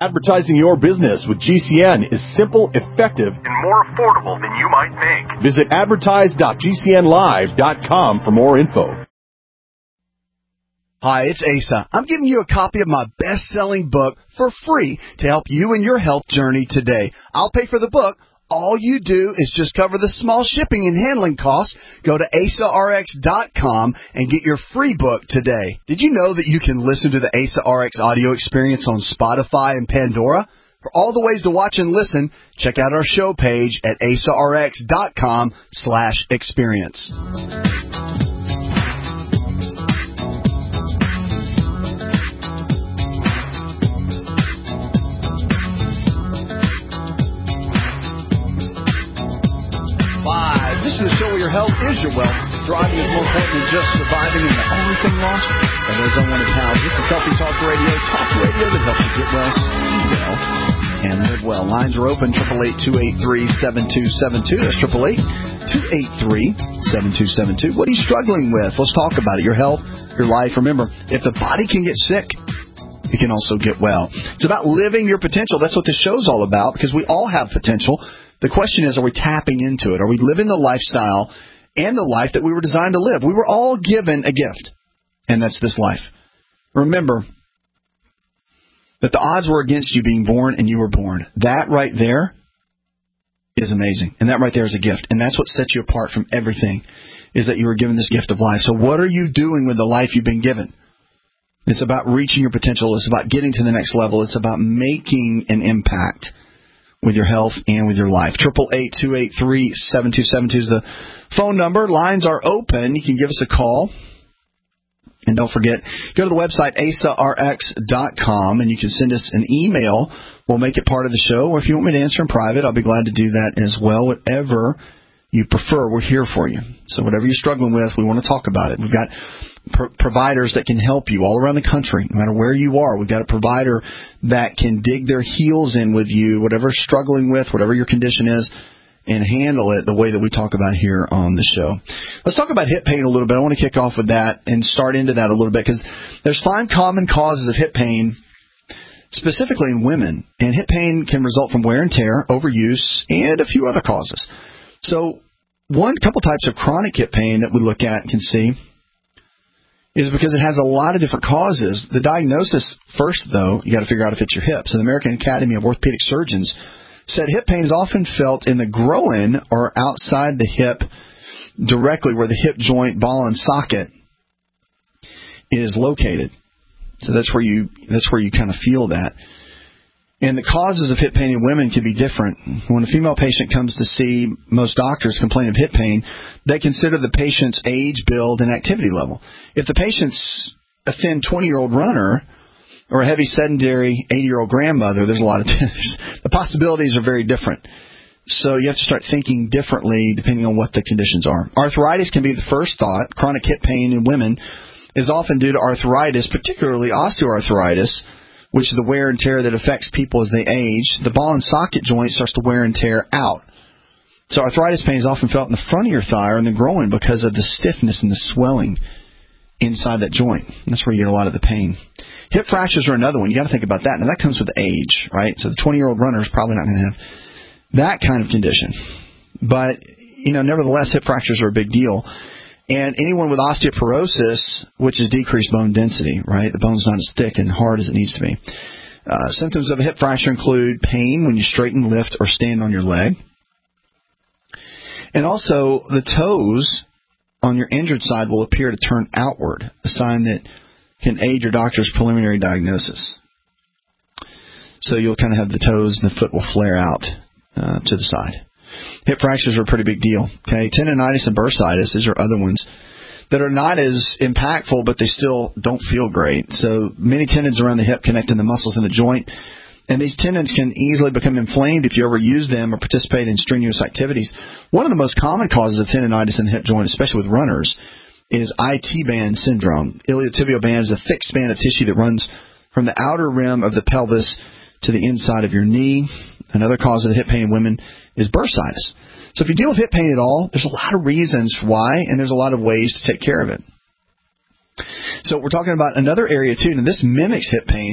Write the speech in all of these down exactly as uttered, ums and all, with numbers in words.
Advertising your business with G C N is simple, effective, and more affordable than you might think. Visit advertise dot g c n live dot com for more info. Hi, it's Asa. I'm giving you a copy of my best-selling book for free to help you in your health journey today. I'll pay for the book. All you do is just cover the small shipping and handling costs. Go to asa r x dot com and get your free book today. Did you know that you can listen to the Asa R X audio experience on Spotify and Pandora? For all the ways to watch and listen, check out our show page at asa r x dot com slash experience. This is the show where your health is your wealth. Driving is more important than just surviving, and the only thing lost are those unwanted pals. This is Healthy Talk Radio, talk radio that helps you get well, stay well, and live well. Lines are open, eight eight eight, two eight three, seven two seven two. That's eight eight eight, two eight three, seven two seven two. What are you struggling with? Let's talk about it. Your health, your life. Remember, if the body can get sick, you can also get well. It's about living your potential. That's what this show's all about, because we all have potential. The question is, are we tapping into it? Are we living the lifestyle and the life that we were designed to live? We were all given a gift, and that's this life. Remember that the odds were against you being born, and you were born. That right there is amazing, and that right there is a gift, and that's what sets you apart from everything, is that you were given this gift of life. So what are you doing with the life you've been given? It's about reaching your potential. It's about getting to the next level. It's about making an impact with your health and with your life. eight eight eight, two eight three, seven two seven two is the phone number. Lines are open. You can give us a call. And don't forget, go to the website, asa r x dot com, and you can send us an email. We'll make it part of the show. Or if you want me to answer in private, I'll be glad to do that as well. Whatever you prefer, we're here for you. So whatever you're struggling with, we want to talk about it. We've got Pro- providers that can help you all around the country, no matter where you are. We've got a provider that can dig their heels in with you, whatever you're struggling with, whatever your condition is, and handle it the way that we talk about here on the show. Let's talk about hip pain a little bit. I want to kick off with that and start into that a little bit, because there's five common causes of hip pain, specifically in women. And hip pain can result from wear and tear, overuse, and a few other causes. So one couple types of chronic hip pain that we look at and can see is because it has a lot of different causes. The diagnosis first, though, you got to figure out if it's your hip. So the American Academy of Orthopedic Surgeons said hip pain is often felt in the groin or outside the hip, directly where the hip joint, ball, and socket is located. So that's where you that's where you kind of feel that. And the causes of hip pain in women can be different. When a female patient comes to see, most doctors complain of hip pain, they consider the patient's age, build, and activity level. If the patient's a thin twenty-year-old runner or a heavy sedentary eighty-year-old grandmother, there's a lot of the possibilities are very different. So you have to start thinking differently depending on what the conditions are. Arthritis can be the first thought. Chronic hip pain in women is often due to arthritis, particularly osteoarthritis, which is the wear and tear that affects people as they age. The ball and socket joint starts to wear and tear out. So arthritis pain is often felt in the front of your thigh or in the groin because of the stiffness and the swelling inside that joint. That's where you get a lot of the pain. Hip fractures are another one. You got to think about that. Now, that comes with age, right? So the twenty-year-old runner is probably not going to have that kind of condition. But, you know, nevertheless, hip fractures are a big deal. And anyone with osteoporosis, which is decreased bone density, right? The bone's not as thick and hard as it needs to be. Uh, symptoms of a hip fracture include pain when you straighten, lift, or stand on your leg. And also, the toes on your injured side will appear to turn outward, a sign that can aid your doctor's preliminary diagnosis. So you'll kind of have the toes and the foot will flare out uh, to the side. Hip fractures are a pretty big deal. Okay, tendonitis and bursitis, these are other ones that are not as impactful, but they still don't feel great. So many tendons around the hip connecting the muscles in the joint, and these tendons can easily become inflamed if you overuse them or participate in strenuous activities. One of the most common causes of tendonitis in the hip joint, especially with runners, is I T band syndrome. Iliotibial band is a thick span of tissue that runs from the outer rim of the pelvis to the inside of your knee. Another cause of hip pain in women is bursitis. So if you deal with hip pain at all, there's a lot of reasons why, and there's a lot of ways to take care of it. So we're talking about another area, too, and this mimics hip pain,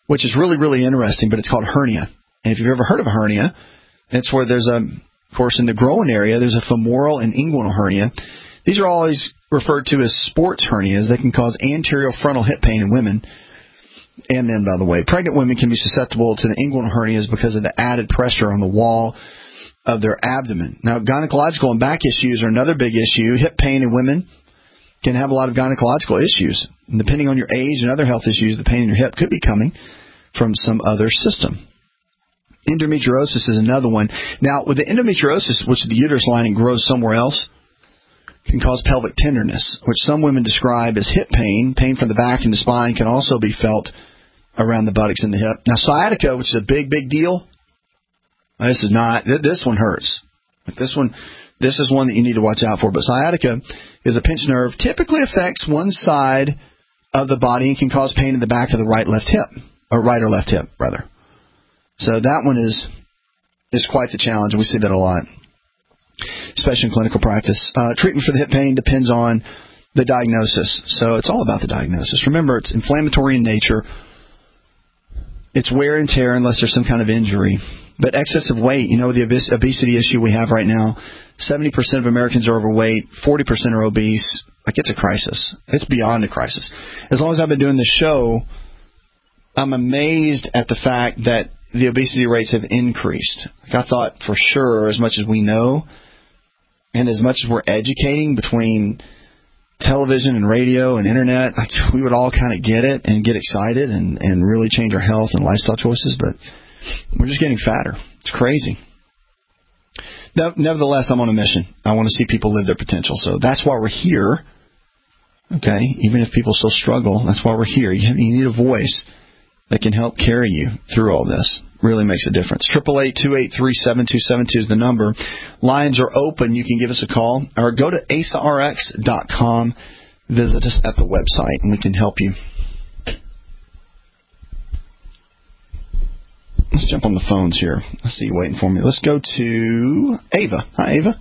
which is really, really interesting, but it's called hernia. And if you've ever heard of a hernia, it's where there's a, of course, in the groin area, there's a femoral and inguinal hernia. These are always referred to as sports hernias. They can cause anterior frontal hip pain in women and men, by the way. Pregnant women can be susceptible to the inguinal hernias because of the added pressure on the wall of their abdomen. Now, gynecological and back issues are another big issue. Hip pain in women can have a lot of gynecological issues. And depending on your age and other health issues, the pain in your hip could be coming from some other system. Endometriosis is another one. Now, with the endometriosis, which the uterus lining grows somewhere else, can cause pelvic tenderness, which some women describe as hip pain. Pain from the back and the spine can also be felt around the buttocks and the hip. Now, sciatica, which is a big, big deal, this is not, this one hurts. This one, this is one that you need to watch out for. But sciatica is a pinched nerve, typically affects one side of the body and can cause pain in the back of the right left hip, or right or left hip, rather. So that one is is quite the challenge, and we see that a lot, especially in clinical practice. Uh, treatment for the hip pain depends on the diagnosis. So it's all about the diagnosis. Remember, it's inflammatory in nature. It's wear and tear unless there's some kind of injury. But excessive weight, you know, the obes- obesity issue we have right now, seventy percent of Americans are overweight, forty percent are obese. Like, it's a crisis. It's beyond a crisis. As long as I've been doing this show, I'm amazed at the fact that the obesity rates have increased. Like, I thought for sure, as much as we know, and as much as we're educating between television and radio and internet, like, we would all kind of get it and get excited and, and really change our health and lifestyle choices, but we're just getting fatter. It's crazy. Nevertheless, I'm on a mission. I want to see people live their potential. So that's why we're here. Okay? Even if people still struggle, that's why we're here. You, have, you need a voice that can help carry you through all this. Really makes a difference. eight eight eight, two eight three, seven two seven two is the number. Lines are open. You can give us a call or go to A S A R X dot com. Visit us at the website, and we can help you. Let's jump on the phones here. I see you waiting for me. Let's go to Ava. Hi, Ava.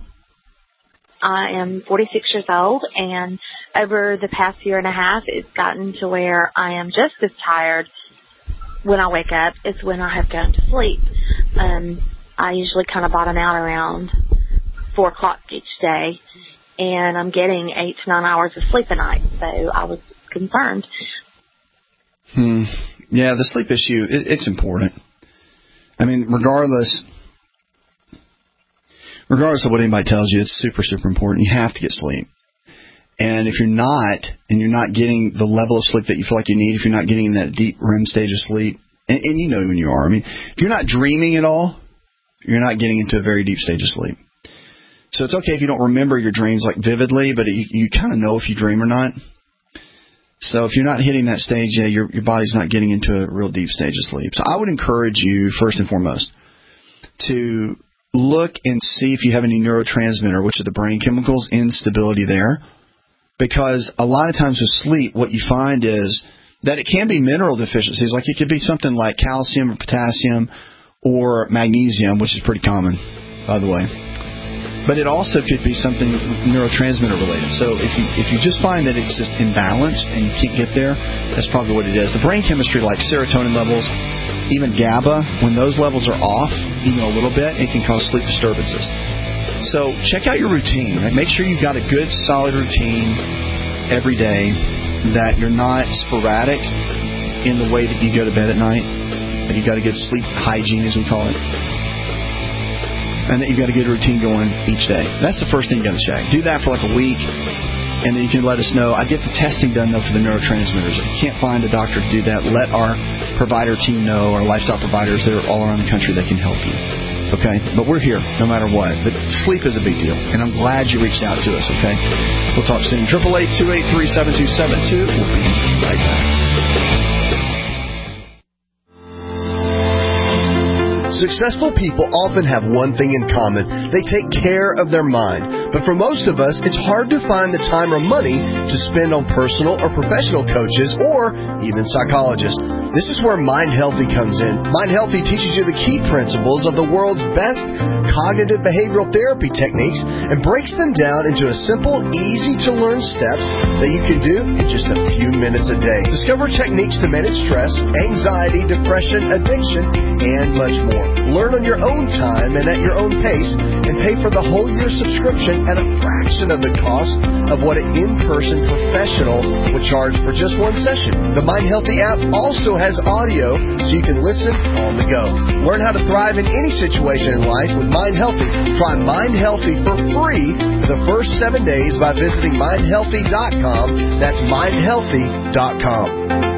I am forty-six years old, and over the past year and a half, it's gotten to where I am just as tired when I wake up as when I have gone to sleep. Um, I usually kind of bottom out around four o'clock each day, and I'm getting eight to nine hours of sleep a night, so I was concerned. Hmm. Yeah, the sleep issue, it, it's important. I mean, regardless, regardless of what anybody tells you, it's super, super important. You have to get sleep. And if you're not, and you're not getting the level of sleep that you feel like you need, if you're not getting in that deep R E M stage of sleep, and, and you know when you are. I mean, if you're not dreaming at all, you're not getting into a very deep stage of sleep. So it's okay if you don't remember your dreams like vividly, but you, you kind of know if you dream or not. So if you're not hitting that stage, yeah, your your body's not getting into a real deep stage of sleep. So I would encourage you, first and foremost, to look and see if you have any neurotransmitter, which are the brain chemicals, instability there. Because a lot of times with sleep, what you find is that it can be mineral deficiencies. Like it could be something like calcium or potassium or magnesium, which is pretty common, by the way. But it also could be something neurotransmitter related. So if you if you just find that it's just imbalanced and you can't get there, that's probably what it is. The brain chemistry, like serotonin levels, even GABA, when those levels are off, even a little bit, it can cause sleep disturbances. So check out your routine. Right? Make sure you've got a good, solid routine every day, that you're not sporadic in the way that you go to bed at night, that you've got a good sleep hygiene, as we call it, and that you've got a good routine going each day. That's the first thing you got to check. Do that for like a week, and then you can let us know. I get the testing done, though, for the neurotransmitters. If you can't find a doctor to do that, let our provider team know, our lifestyle providers that are all around the country that can help you. Okay? But we're here no matter what. But sleep is a big deal, and I'm glad you reached out to us, okay? We'll talk soon. eight eight eight, two eight three, seven two seven two. We'll be right back. Successful people often have one thing in common. They take care of their mind. But for most of us, it's hard to find the time or money to spend on personal or professional coaches or even psychologists. This is where Mind Healthy comes in. Mind Healthy teaches you the key principles of the world's best cognitive behavioral therapy techniques and breaks them down into a simple, easy-to-learn steps that you can do in just a few minutes a day. Discover techniques to manage stress, anxiety, depression, addiction, and much more. Learn on your own time and at your own pace, and pay for the whole year subscription at a fraction of the cost of what an in-person professional would charge for just one session. The Mind Healthy app also has audio, so you can listen on the go. Learn how to thrive in any situation in life with Mind Healthy. Try Mind Healthy for free for the first seven days by visiting mind healthy dot com. That's mind healthy dot com.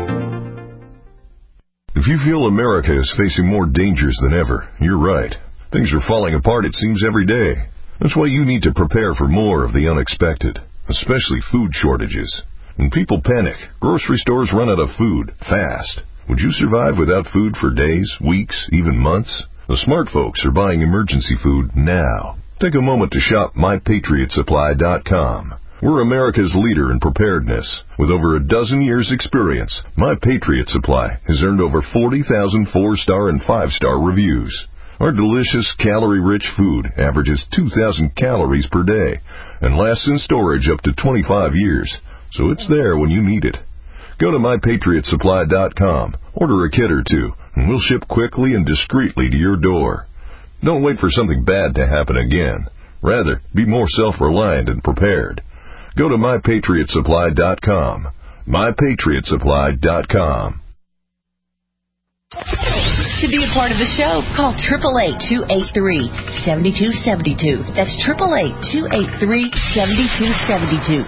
If you feel America is facing more dangers than ever, you're right. Things are falling apart, it seems, every day. That's why you need to prepare for more of the unexpected, especially food shortages. When people panic, grocery stores run out of food fast. Would you survive without food for days, weeks, even months? The smart folks are buying emergency food now. Take a moment to shop my patriot supply dot com. We're America's leader in preparedness. With over a dozen years' experience, My Patriot Supply has earned over forty thousand four-star and five-star reviews. Our delicious, calorie-rich food averages two thousand calories per day and lasts in storage up to twenty-five years, so it's there when you need it. Go to my patriot supply dot com, order a kit or two, and we'll ship quickly and discreetly to your door. Don't wait for something bad to happen again. Rather, be more self-reliant and prepared. Go to my patriot supply dot com. my patriot supply dot com. To be a part of the show, call eight eight eight, two eight three, seven two seven two. That's eight eight eight, two eight three, seven two seven two.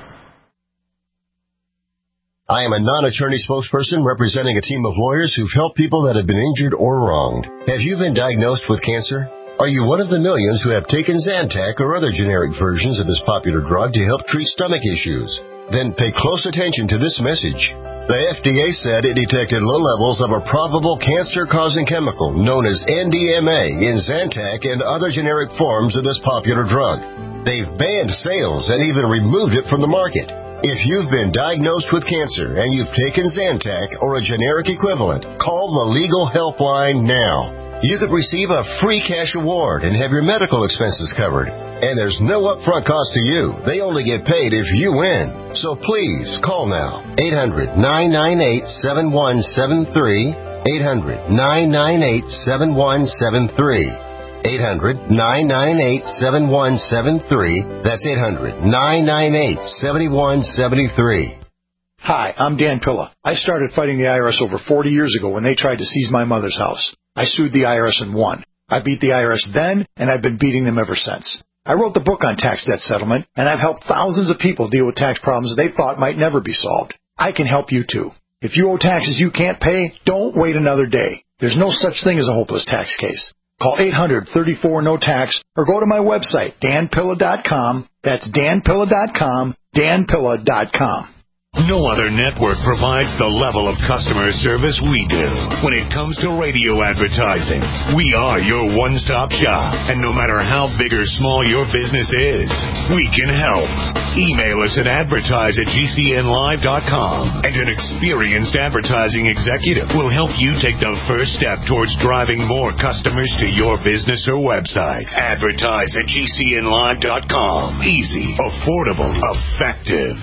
I am a non-attorney spokesperson representing a team of lawyers who've helped people that have been injured or wronged. Have you been diagnosed with cancer? Are you one of the millions who have taken Zantac or other generic versions of this popular drug to help treat stomach issues? Then pay close attention to this message. The F D A said it detected low levels of a probable cancer-causing chemical known as N D M A in Zantac and other generic forms of this popular drug. They've banned sales and even removed it from the market. If you've been diagnosed with cancer and you've taken Zantac or a generic equivalent, call the Legal Helpline now. You could receive a free cash award and have your medical expenses covered. And there's no upfront cost to you. They only get paid if you win. So please, call now. eight hundred, nine nine eight, seven one seven three. eight hundred, nine nine eight, seven one seven three. eight hundred, nine nine eight, seven one seven three. That's eight hundred, nine nine eight, seven one seven three. Hi, I'm Dan Pilla. I started fighting the I R S over forty years ago when they tried to seize my mother's house. I sued the I R S and won. I beat the I R S then, and I've been beating them ever since. I wrote the book on tax debt settlement, and I've helped thousands of people deal with tax problems they thought might never be solved. I can help you too. If you owe taxes you can't pay, don't wait another day. There's no such thing as a hopeless tax case. Call eight hundred, thirty-four, no tax or go to my website, dan pilla dot com. That's dan pilla dot com, dan pilla dot com. No other network provides the level of customer service we do. When it comes to radio advertising, we are your one-stop shop. And no matter how big or small your business is, we can help. Email us at advertise at g c n live dot com, and an experienced advertising executive will help you take the first step towards driving more customers to your business or website. Advertise at g c n live dot com. Easy, affordable, effective.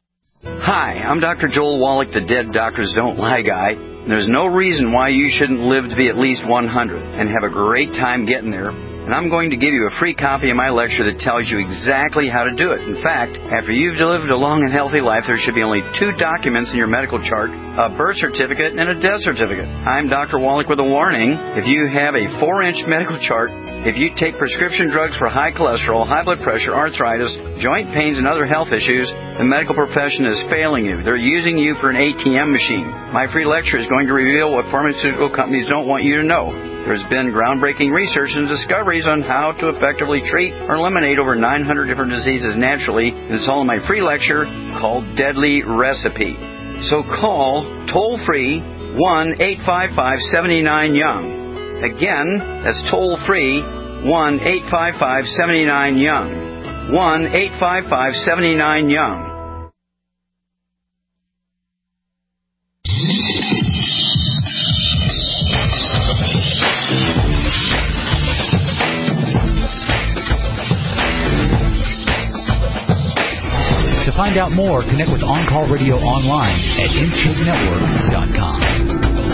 Hi, I'm Doctor Joel Wallach, the Dead Doctors Don't Lie guy. There's no reason why you shouldn't live to be at least one hundred and have a great time getting there. And I'm going to give you a free copy of my lecture that tells you exactly how to do it. In fact, after you've lived a long and healthy life, there should be only two documents in your medical chart, a birth certificate and a death certificate. I'm Doctor Wallach with a warning. If you have a four-inch medical chart, if you take prescription drugs for high cholesterol, high blood pressure, arthritis, joint pains, and other health issues, the medical profession is failing you. They're using you for an A T M machine. My free lecture is going to reveal what pharmaceutical companies don't want you to know. There's been groundbreaking research and discoveries on how to effectively treat or eliminate over nine hundred different diseases naturally. And it's all in my free lecture called Deadly Recipe. So call toll-free one eight five five, seven nine, young. Again, that's toll-free, one eight five five, seven nine, YOUNG. one eight five five, seven nine, YOUNG. To find out more, connect with On Call Radio online at m chig network dot com.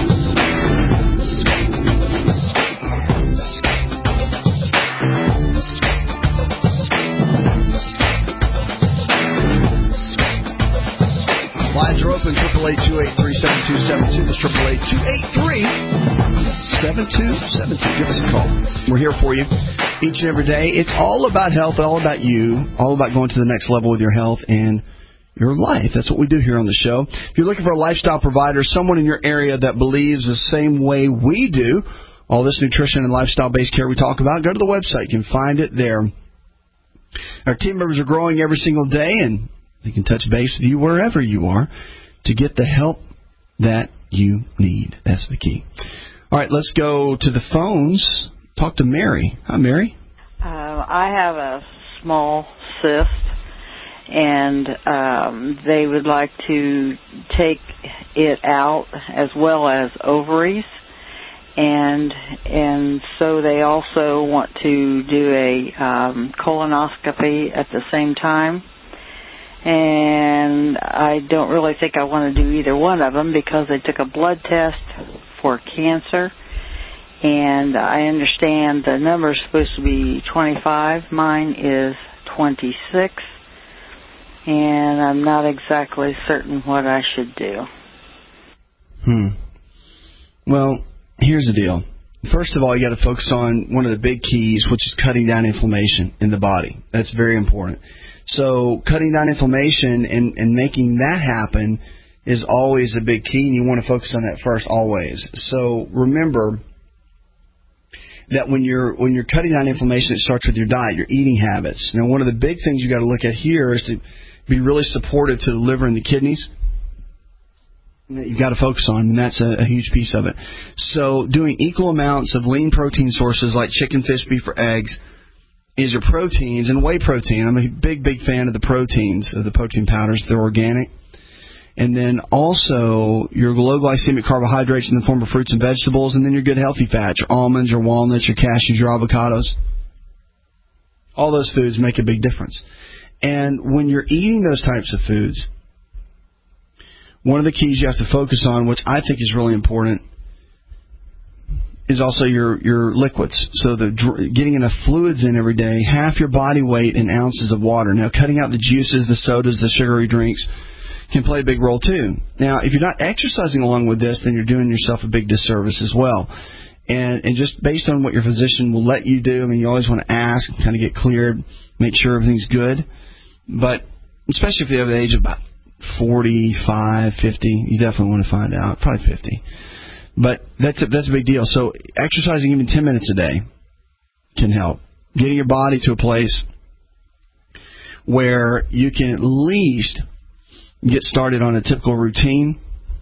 Lines are open, triple eight two eight three seven two seven two. That's triple eight two eight three seven two seven two. Give us a call. We're here for you each and every day. It's all about health, all about you, all about going to the next level with your health and your life. That's what we do here on the show. If you're looking for a lifestyle provider, someone in your area that believes the same way we do, all this nutrition and lifestyle-based care we talk about, go to the website. You can find it there. Our team members are growing every single day, and they can touch base with you wherever you are to get the help that you need. That's the key. All right, let's go to the phones. Talk to Mary. Hi, Mary. Uh, I have a small cyst, and um, they would like to take it out as well as ovaries. And and so they also want to do a um, colonoscopy at the same time. And I don't really think I want to do either one of them because they took a blood test for cancer. And I understand the number is supposed to be twenty-five. Mine is twenty-six. And I'm not exactly certain what I should do. Hmm. Well, here's the deal. First of all, you got to focus on one of the big keys, which is cutting down inflammation in the body. That's very important. So cutting down inflammation and, and making that happen is always a big key, and you want to focus on that first always. So remember that when you're when you're cutting down inflammation, it starts with your diet, your eating habits. Now, one of the big things you got to look at here is to be really supportive to the liver and the kidneys. You've got to focus on, and that's a, a huge piece of it. So doing equal amounts of lean protein sources like chicken, fish, beef, or eggs is your proteins, and whey protein. I'm a big, big fan of the proteins, of the protein powders. They're organic. And then also your low glycemic carbohydrates in the form of fruits and vegetables, and then your good healthy fats, your almonds, your walnuts, your cashews, your avocados. All those foods make a big difference. And when you're eating those types of foods, one of the keys you have to focus on, which I think is really important, is also your, your liquids. So the getting enough fluids in every day, half your body weight in ounces of water. Now, cutting out the juices, the sodas, the sugary drinks can play a big role too. Now, if you're not exercising along with this, then you're doing yourself a big disservice as well. And, and just based on what your physician will let you do, I mean, you always want to ask, kind of get cleared, make sure everything's good. But especially if you have the age of about forty-five, fifty, you definitely want to find out, probably fifty. But that's a, that's a big deal. So exercising even ten minutes a day can help. Getting your body to a place where you can at least get started on a typical routine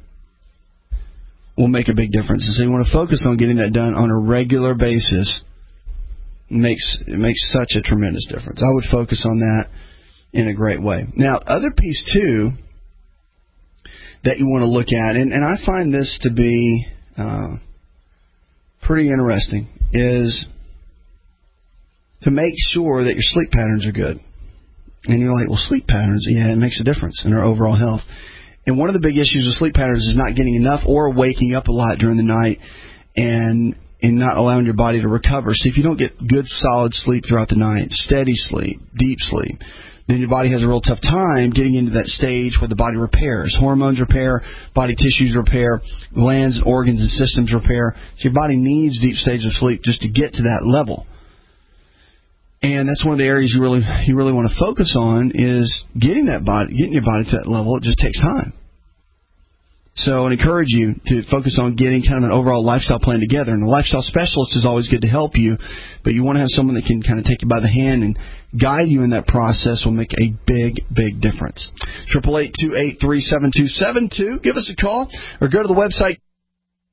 will make a big difference. And so you want to focus on getting that done on a regular basis. It makes, it makes such a tremendous difference. I would focus on that in a great way. Now, other piece, too, that you want to look at, and, and I find this to be uh, pretty interesting, is to make sure that your sleep patterns are good. And you're like, well, sleep patterns, yeah, it makes a difference in our overall health. And one of the big issues with sleep patterns is not getting enough or waking up a lot during the night and and not allowing your body to recover. So if you don't get good, solid sleep throughout the night, steady sleep, deep sleep, then your body has a real tough time getting into that stage where the body repairs. Hormones repair, body tissues repair, glands, organs, and systems repair. So your body needs deep stages of sleep just to get to that level. And that's one of the areas you really you really want to focus on is getting that body, getting your body to that level. It just takes time. So I encourage you to focus on getting kind of an overall lifestyle plan together. And the lifestyle specialist is always good to help you, but you want to have someone that can kind of take you by the hand and guide you in that process will make a big, big difference. Triple eight two eight three seven two seven two. Give us a call or go to the website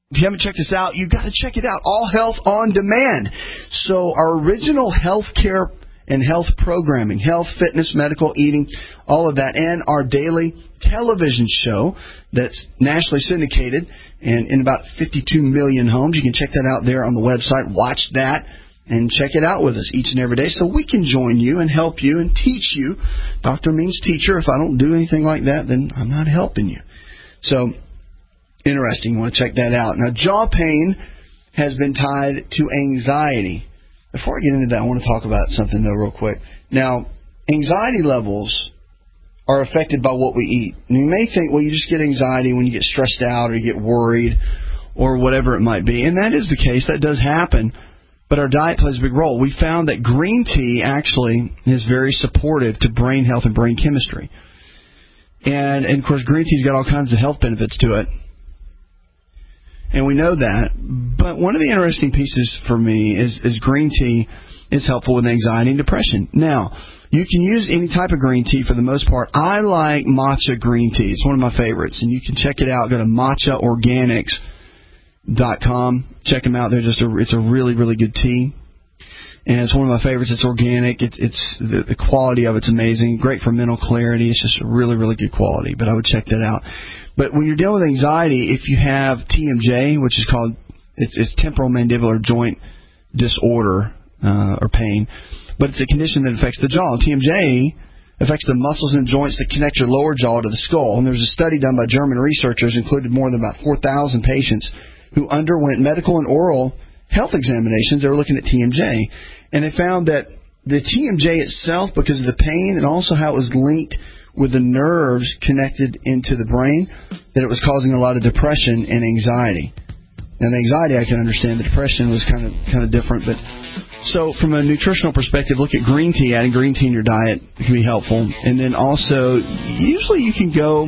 If you haven't checked us out, you've got to check it out. All Health on Demand. So our original healthcare and health programming, health, fitness, medical, eating, all of that, and our daily television show that's nationally syndicated and in about fifty-two million homes. You can check that out there on the website. Watch that and check it out with us each and every day so we can join you and help you and teach you. Doctor means teacher. If I don't do anything like that, then I'm not helping you. So, interesting. You want to check that out. Now, jaw pain has been tied to anxiety. Before I get into that, I want to talk about something, though, real quick. Now, anxiety levels are affected by what we eat. And you may think, well, you just get anxiety when you get stressed out or you get worried or whatever it might be. And that is the case. That does happen. But our diet plays a big role. We found that green tea actually is very supportive to brain health and brain chemistry. And, and of course, green tea's got all kinds of health benefits to it. And we know that. But one of the interesting pieces for me is, is green tea is helpful with anxiety and depression. Now, you can use any type of green tea for the most part. I like matcha green tea. It's one of my favorites. And you can check it out. Go to matcha organics dot com. Check them out. They're just a, it's a really, really good tea. And it's one of my favorites. It's organic. It, it's the, the quality of it's amazing. Great for mental clarity. It's just a really, really good quality. But I would check that out. But when you're dealing with anxiety, if you have T M J, which is called it's, it's temporal mandibular joint disorder uh, or pain, but it's a condition that affects the jaw. T M J affects the muscles and joints that connect your lower jaw to the skull. And there was a study done by German researchers, included more than about four thousand patients who underwent medical and oral health examinations. They were looking at T M J, and they found that the T M J itself, because of the pain and also how it was linked with the nerves connected into the brain, that it was causing a lot of depression and anxiety. Now, the anxiety I can understand. The depression was kind of kind of different. But so from a nutritional perspective, look at green tea. Adding green tea in your diet can be helpful. And then also, usually you can go.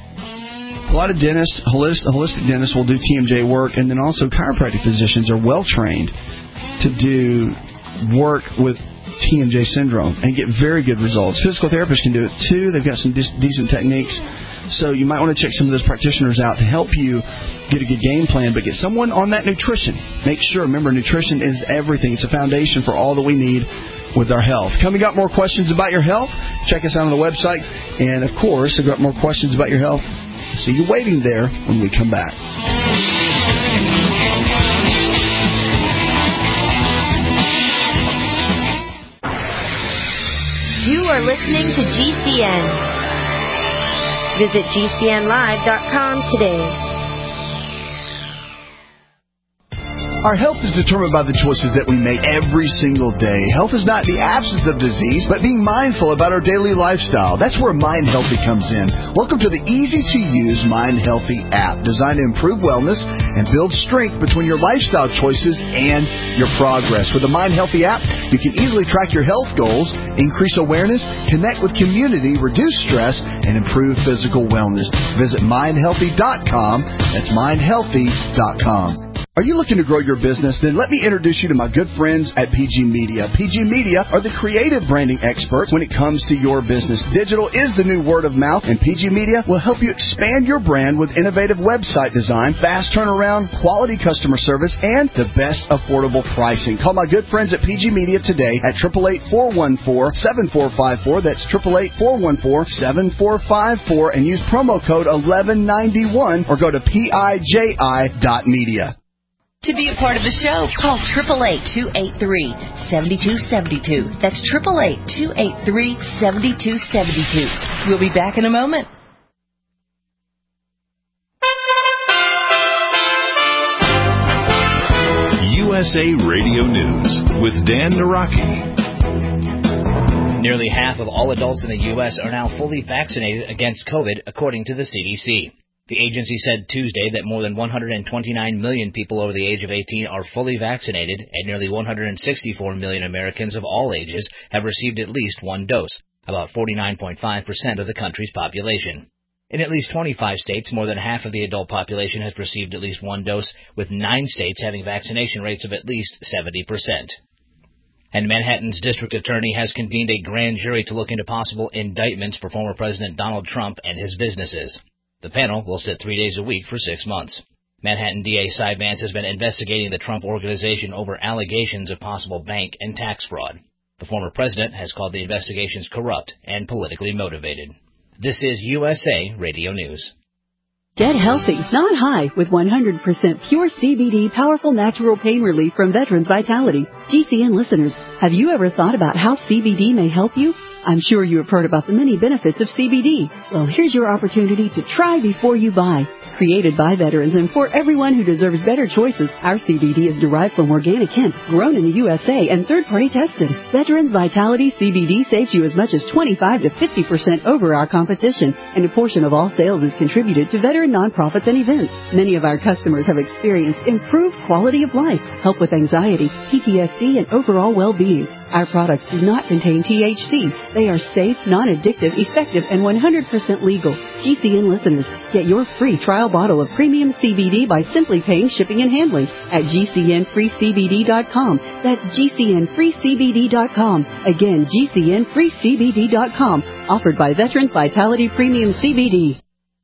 A lot of dentists, holistic, holistic dentists will do T M J work, and then also chiropractic physicians are well trained to do work with T M J syndrome and get very good results. Physical therapists can do it too. They've got some de- decent techniques. So you might want to check some of those practitioners out to help you get a good game plan, but get someone on that nutrition. Make sure, remember, nutrition is everything. It's a foundation for all that we need with our health. Coming up, more questions about your health. Check us out on the website. And, of course, if you've got more questions about your health, see you waiting there when we come back. You are listening to G C N. Visit G C N live dot com today. Our health is determined by the choices that we make every single day. Health is not the absence of disease, but being mindful about our daily lifestyle. That's where Mind Healthy comes in. Welcome to the easy-to-use Mind Healthy app, designed to improve wellness and build strength between your lifestyle choices and your progress. With the Mind Healthy app, you can easily track your health goals, increase awareness, connect with community, reduce stress, and improve physical wellness. Visit mind healthy dot com. That's mind healthy dot com. Are you looking to grow your business? Then let me introduce you to my good friends at P G Media. P G Media are the creative branding experts when it comes to your business. Digital is the new word of mouth, and P G Media will help you expand your brand with innovative website design, fast turnaround, quality customer service, and the best affordable pricing. Call my good friends at P G Media today at eight eight eight, four one four, seven four five four. That's eight eight eight, four one four, seven four five four, and use promo code eleven ninety-one or go to P I J I dot media. To be a part of the show, call eight eight eight, two eight three, seven two seven two. That's eight eight eight, two eight three, seven two seven two. We'll be back in a moment. U S A Radio News with Dan Naraki. Nearly half of all adults in the U S are now fully vaccinated against COVID, according to the C D C. The agency said Tuesday that more than one hundred twenty-nine million people over the age of eighteen are fully vaccinated, and nearly one hundred sixty-four million Americans of all ages have received at least one dose, about forty-nine point five percent of the country's population. In at least twenty-five states, more than half of the adult population has received at least one dose, with nine states having vaccination rates of at least seventy percent. And Manhattan's district attorney has convened a grand jury to look into possible indictments for former President Donald Trump and his businesses. The panel will sit three days a week for six months. Manhattan D A Cy Vance has been investigating the Trump Organization over allegations of possible bank and tax fraud. The former president has called the investigations corrupt and politically motivated. This is U S A Radio News. Get healthy, not high, with one hundred percent pure C B D powerful natural pain relief from Veterans Vitality. G C N listeners, have you ever thought about how C B D may help you? I'm sure you have heard about the many benefits of C B D. Well, here's your opportunity to try before you buy. Created by veterans and for everyone who deserves better choices, our C B D is derived from organic hemp, grown in the U S A and third-party tested. Veterans Vitality C B D saves you as much as twenty-five to fifty percent over our competition, and a portion of all sales is contributed to veteran nonprofits and events. Many of our customers have experienced improved quality of life, help with anxiety, P T S D, and overall well-being. Our products do not contain T H C. They are safe, non-addictive, effective, and one hundred percent legal. G C N listeners, get your free trial bottle of premium C B D by simply paying shipping and handling at G C N free C B D dot com. That's G C N free C B D dot com. Again, G C N free C B D dot com. Offered by Veterans Vitality Premium C B D.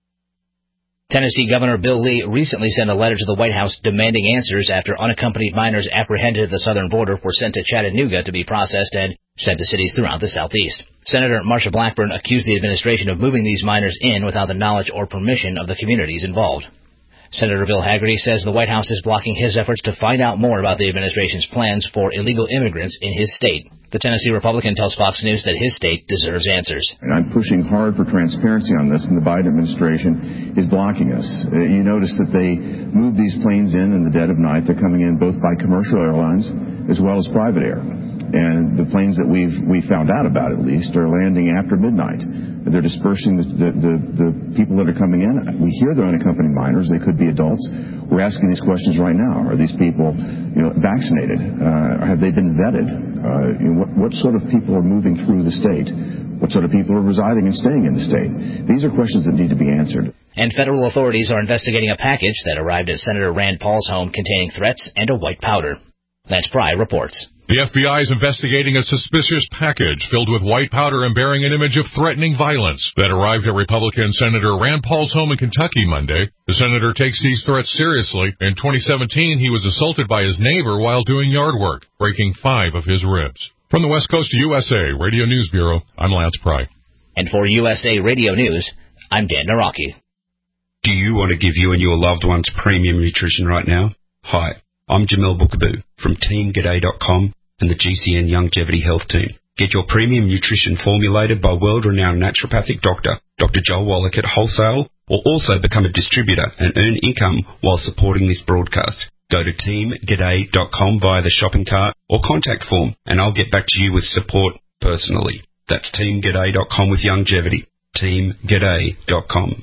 Tennessee Governor Bill Lee recently sent a letter to the White House demanding answers after unaccompanied minors apprehended at the southern border were sent to Chattanooga to be processed and sent to cities throughout the southeast. Senator Marsha Blackburn accused the administration of moving these minors in without the knowledge or permission of the communities involved. Senator Bill Hagerty says the White House is blocking his efforts to find out more about the administration's plans for illegal immigrants in his state. The Tennessee Republican tells Fox News that his state deserves answers. And I'm pushing hard for transparency on this, and the Biden administration is blocking us. Uh, you notice that they move these planes in in the dead of night. They're coming in both by commercial airlines as well as private air. And the planes that we've we found out about, at least, are landing after midnight. They're dispersing the, the, the, the people that are coming in. We hear they're unaccompanied minors. They could be adults. We're asking these questions right now. Are these people, you know, vaccinated? Uh, have they been vetted? Uh, you know, what, what sort of people are moving through the state? What sort of people are residing and staying in the state? These are questions that need to be answered. And federal authorities are investigating a package that arrived at Senator Rand Paul's home containing threats and a white powder. Lance Pry reports. The F B I is investigating a suspicious package filled with white powder and bearing an image of threatening violence that arrived at Republican Senator Rand Paul's home in Kentucky Monday. The senator takes these threats seriously. In twenty seventeen, he was assaulted by his neighbor while doing yard work, breaking five of his ribs. From the West Coast U S A Radio News Bureau, I'm Lance Pry. And for U S A Radio News, I'm Dan Naraki. Do you want to give you and your loved ones premium nutrition right now? Hi, I'm Jamel Bookaboo from Team G'day dot com and the G C N Longevity Health Team. Get your premium nutrition formulated by world-renowned naturopathic doctor, Doctor Joel Wallach at wholesale, or also become a distributor and earn income while supporting this broadcast. Go to Team G'day dot com via the shopping cart or contact form, and I'll get back to you with support personally. That's Team G'day dot com with longevity. Team G'day dot com.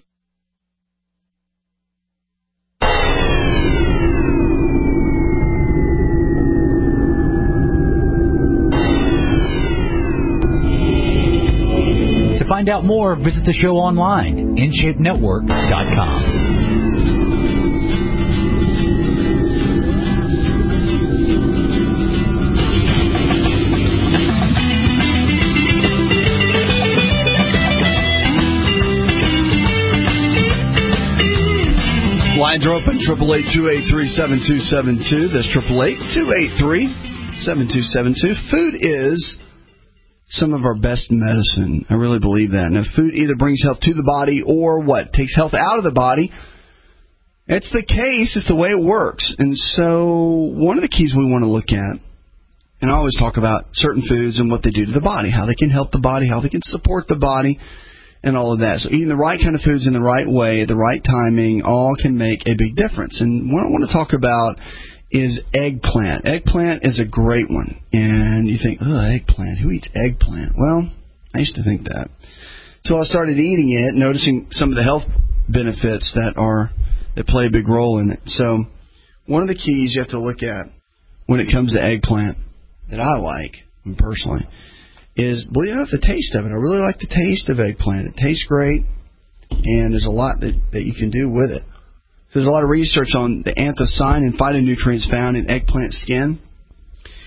To find out more, visit the show online, in shape network dot com. Lines are open, eight eight eight, two eight three, seven two seven two. That's eight eight eight, two eight three, seven two seven two. Food is some of our best medicine. I really believe that. And if food either brings health to the body or what? Takes health out of the body. It's the case. It's the way it works. And so one of the keys we want to look at, and I always talk about certain foods and what they do to the body, how they can help the body, how they can support the body, and all of that. So eating the right kind of foods in the right way, at the right timing, all can make a big difference. And what I want to talk about is eggplant. Eggplant is a great one. And you think, oh, eggplant, who eats eggplant? Well, I used to think that. So I started eating it, noticing some of the health benefits that are that play a big role in it. So one of the keys you have to look at when it comes to eggplant that I like, personally, is, believe it or not, the taste of it. I really like the taste of eggplant. It tastes great, and there's a lot that, that you can do with it. There's a lot of research on the anthocyanin and phytonutrients found in eggplant skin.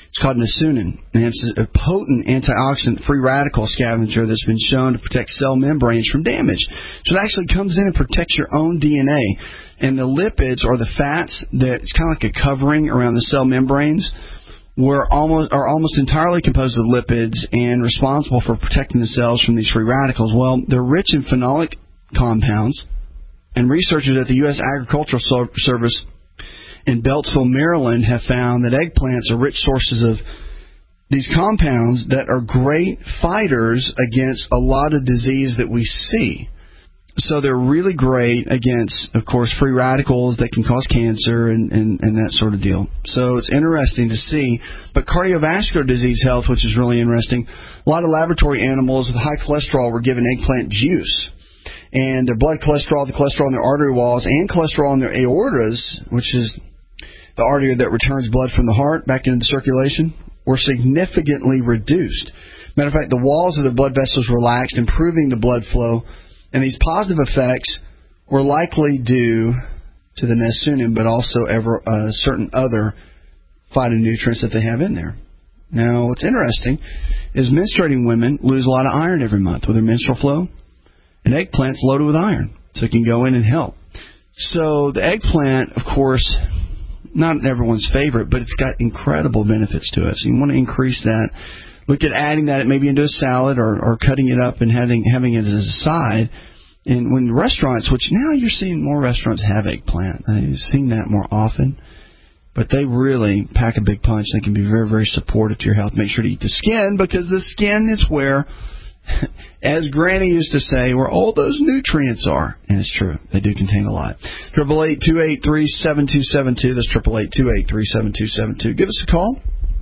It's called Nasunin, and it's a potent antioxidant free radical scavenger that's been shown to protect cell membranes from damage. So it actually comes in and protects your own D N A. And the lipids, or the fats, that it's kind of like a covering around the cell membranes, were almost are almost entirely composed of lipids and responsible for protecting the cells from these free radicals. Well, they're rich in phenolic compounds, and researchers at the U S Agricultural Service in Beltsville, Maryland, have found that eggplants are rich sources of these compounds that are great fighters against a lot of disease that we see. So they're really great against, of course, free radicals that can cause cancer and, and, and that sort of deal. So it's interesting to see. But cardiovascular disease health, which is really interesting, a lot of laboratory animals with high cholesterol were given eggplant juice. And their blood cholesterol, the cholesterol in their artery walls, and cholesterol in their aortas, which is the artery that returns blood from the heart back into the circulation, were significantly reduced. Matter of fact, the walls of the blood vessels relaxed, improving the blood flow. And these positive effects were likely due to the Nasunin, but also ever, uh, certain other phytonutrients that they have in there. Now, what's interesting is menstruating women lose a lot of iron every month with their menstrual flow. And eggplant's loaded with iron, so it can go in and help. So the eggplant, of course, not everyone's favorite, but it's got incredible benefits to it. So you want to increase that. Look at adding that maybe into a salad, or, or cutting it up and having having it as a side. And when restaurants, which now you're seeing more restaurants have eggplant. I've seen that more often. But they really pack a big punch. They can be very, very supportive to your health. Make sure to eat the skin, because the skin is where, as Granny used to say, where all those nutrients are. And it's true. They do contain a lot. eight eight eight, two eight three, seven two seven two. That's eight eight eight, two eight three, seven two seven two. Give us a call.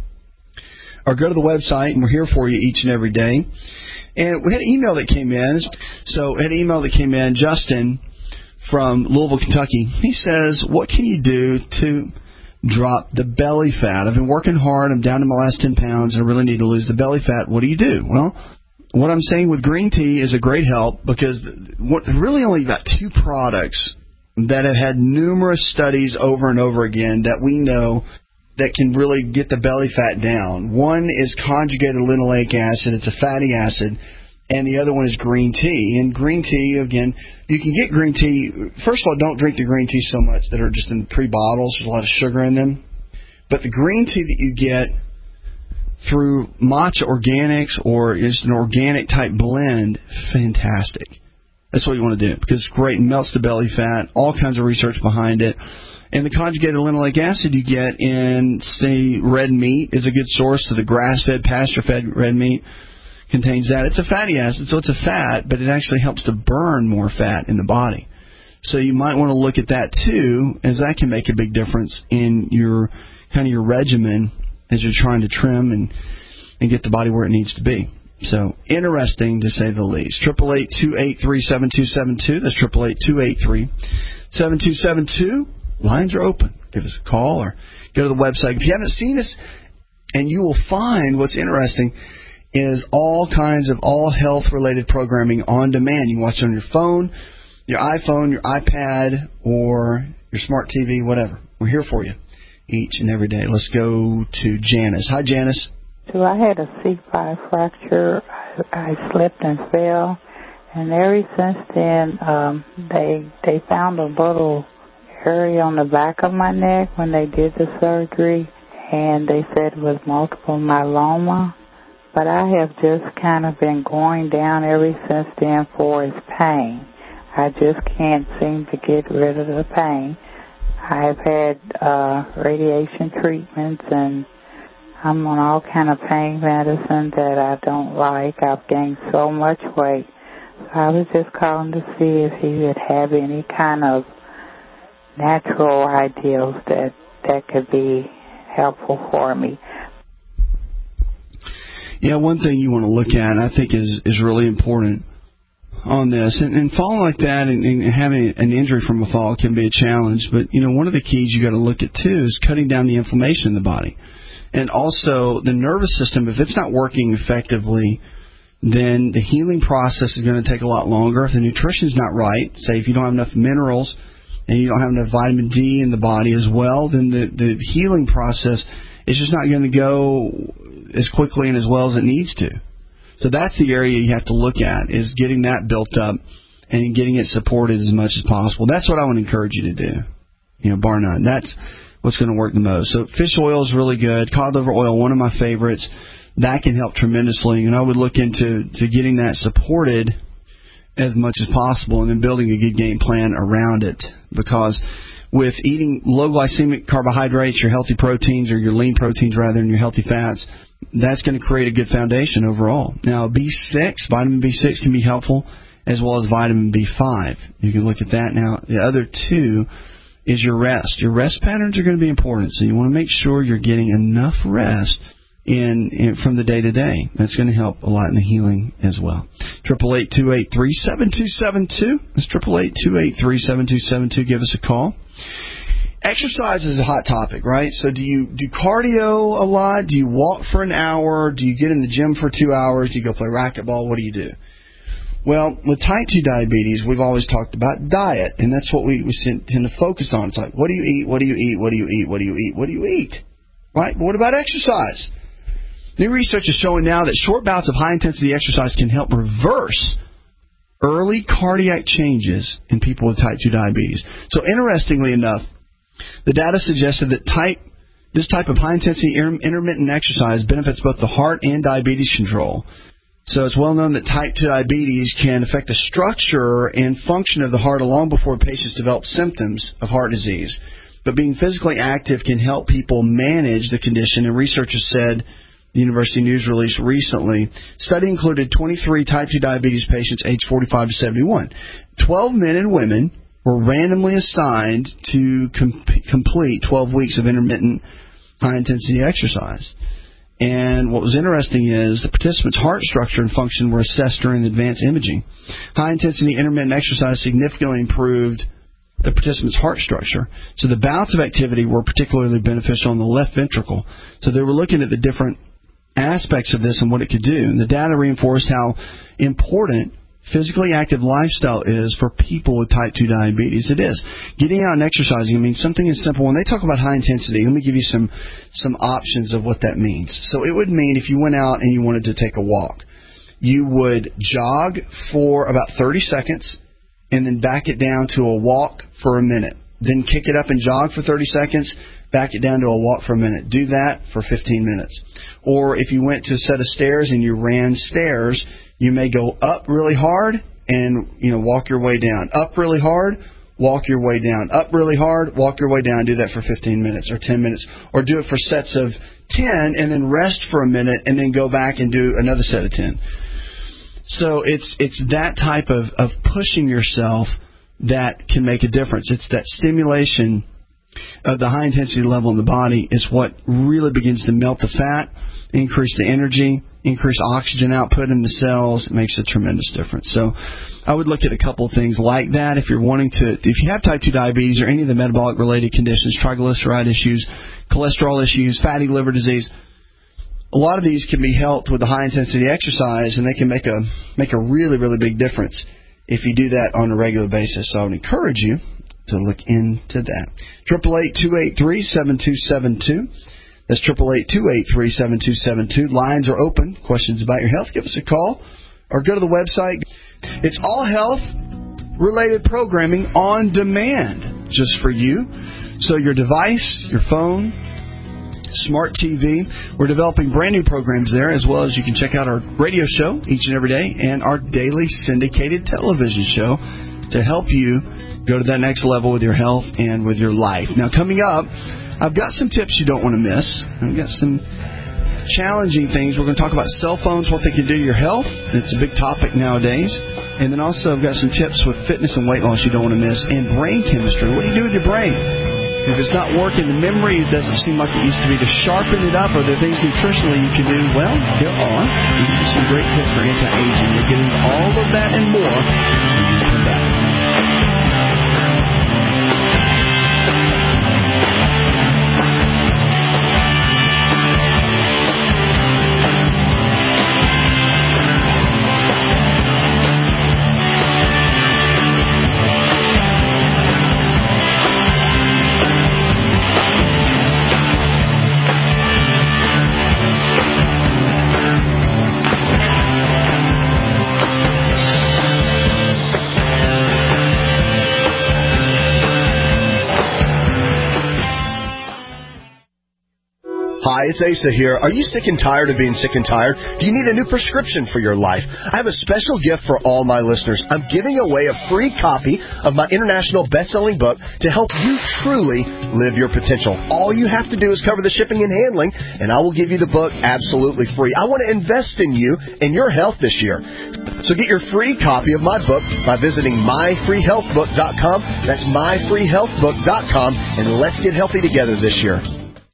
Or go to the website, and we're here for you each and every day. And we had an email that came in. So we had an email that came in. Justin from Louisville, Kentucky. He says, what can you do to drop the belly fat? I've been working hard. I'm down to my last ten pounds, and I really need to lose the belly fat. What do you do? Well, what I'm saying with green tea is a great help, because what, really only about two products that have had numerous studies over and over again that we know that can really get the belly fat down. One is conjugated linoleic acid. It's a fatty acid. And the other one is green tea. And green tea, again, you can get green tea. First of all, don't drink the green tea so much that are just in pre-bottles. There's a lot of sugar in them. But the green tea that you get through Matcha Organics, or is an organic type blend, fantastic. That's what you want to do, because it's great and melts the belly fat. All kinds of research behind it. And the conjugated linoleic acid you get in, say, red meat is a good source. So the grass-fed, pasture-fed red meat contains that. It's a fatty acid, so it's a fat, but it actually helps to burn more fat in the body. So you might want to look at that too, as that can make a big difference in your kind of your regimen as you're trying to trim and, and get the body where it needs to be. So, interesting to say the least. eight eight eight, two eight three, seven two seven two. That's eight eight eight, two eight three, seven two seven two. Lines are open. Give us a call or go to the website. If you haven't seen us, and you will find what's interesting is all kinds of all health-related programming on demand. You can watch it on your phone, your iPhone, your iPad, or your smart T V, whatever. We're here for you each and every day. Let's go to Janice. Hi, Janice. So I had a C five fracture. I, I slipped and fell, and ever since then, um, they they found a little area on the back of my neck when they did the surgery, and they said it was multiple myeloma. But I have just kind of been going down ever since then for its pain. I just can't seem to get rid of the pain. I've had uh, radiation treatments, and I'm on all kind of pain medicine that I don't like. I've gained so much weight. So I was just calling to see if he would have any kind of natural ideals that that could be helpful for me. Yeah, one thing you want to look at, I think, is is really important on this. And, and falling like that and, and having an injury from a fall can be a challenge. But, you know, one of the keys you got to look at, too, is cutting down the inflammation in the body. And also the nervous system, if it's not working effectively, then the healing process is going to take a lot longer. If the nutrition's not right, say if you don't have enough minerals and you don't have enough vitamin D in the body as well, then the, the healing process it's just not going to go as quickly and as well as it needs to. So that's the area you have to look at, is getting that built up and getting it supported as much as possible. That's what I would encourage you to do, you know, bar none. That's what's going to work the most. So fish oil is really good. Cod liver oil, one of my favorites. That can help tremendously, and I would look into to getting that supported as much as possible and then building a good game plan around it, because with eating low glycemic carbohydrates, your healthy proteins, or your lean proteins rather than your healthy fats, that's going to create a good foundation overall. Now, B six, vitamin B six can be helpful, as well as vitamin B five. You can look at that. Now, the other two is your rest. Your rest patterns are going to be important, so you want to make sure you're getting enough rest in, in from the day to day. That's going to help a lot in the healing as well. Triple eight two eight three seven two seven two. That's triple eight two eight three seven two seven two. Give us a call. Exercise is a hot topic, right? So do you do cardio a lot? Do you walk for an hour? Do you get in the gym for two hours? Do you go play racquetball? What do you do? Well, with type two diabetes, we've always talked about diet, and that's what we, we tend to focus on. It's like, what do you eat? What do you eat? What do you eat? What do you eat? What do you eat? Right? But what about exercise? New research is showing now that short bouts of high-intensity exercise can help reverse early cardiac changes in people with type two diabetes. So interestingly enough, the data suggested that type this type of high-intensity intermittent exercise benefits both the heart and diabetes control. So it's well known that type two diabetes can affect the structure and function of the heart long before patients develop symptoms of heart disease. But being physically active can help people manage the condition, and researchers said, the University News release recently, study included twenty-three type two diabetes patients aged forty-five to seventy-one. twelve men and women were randomly assigned to com- complete twelve weeks of intermittent high-intensity exercise. And what was interesting is the participants' heart structure and function were assessed during the advanced imaging. High-intensity intermittent exercise significantly improved the participants' heart structure. So the bouts of activity were particularly beneficial in the left ventricle. So they were looking at the different aspects of this and what it could do. And the data reinforced how important physically active lifestyle is for people with type two diabetes. It is. Getting out and exercising, I mean, something as simple. When they talk about high intensity, let me give you some, some options of what that means. So it would mean if you went out and you wanted to take a walk, you would jog for about thirty seconds and then back it down to a walk for a minute. Then kick it up and jog for thirty seconds, back it down to a walk for a minute. Do that for fifteen minutes. Or if you went to a set of stairs and you ran stairs, you may go up really hard and, you know, walk your way down. Up really hard, walk your way down. Up really hard, walk your way down. Do that for fifteen minutes or ten minutes. Or do it for sets of ten and then rest for a minute and then go back and do another set of ten. So it's it's that type of, of pushing yourself that can make a difference. It's that stimulation of the high-intensity level in the body is what really begins to melt the fat, increase the energy, increase oxygen output in the cells. It makes a tremendous difference. So I would look at a couple of things like that if you're wanting to, if you have type two diabetes or any of the metabolic-related conditions, triglyceride issues, cholesterol issues, fatty liver disease. A lot of these can be helped with the high-intensity exercise, and they can make a make a really, really big difference if you do that on a regular basis. So I would encourage you to look into that. Triple eight two eight three seven two seven two. That's triple eight two eight three seven two seven two. Lines are open. Questions about your health? Give us a call or go to the website. It's all health-related programming on demand, just for you. So your device, your phone, smart T V. We're developing brand new programs there, as well as you can check out our radio show each and every day and our daily syndicated television show to help you go to that next level with your health and with your life. Now, coming up, I've got some tips you don't want to miss. I've got some challenging things. We're going to talk about cell phones, what they can do to your health. It's a big topic nowadays. And then also I've got some tips with fitness and weight loss you don't want to miss, and brain chemistry. What do you do with your brain? If it's not working, the memory doesn't seem like it used to be. To sharpen it up, are there things nutritionally you can do? Well, there are. We give you some great tips for anti-aging. We're getting all of that and more when we come back. Hi, it's Asa here. Are you sick and tired of being sick and tired? Do you need a new prescription for your life? I have a special gift for all my listeners. I'm giving away a free copy of my international best-selling book to help you truly live your potential. All you have to do is cover the shipping and handling, and I will give you the book absolutely free. I want to invest in you and your health this year. So get your free copy of my book by visiting my free health book dot com. That's my free health book dot com, and let's get healthy together this year.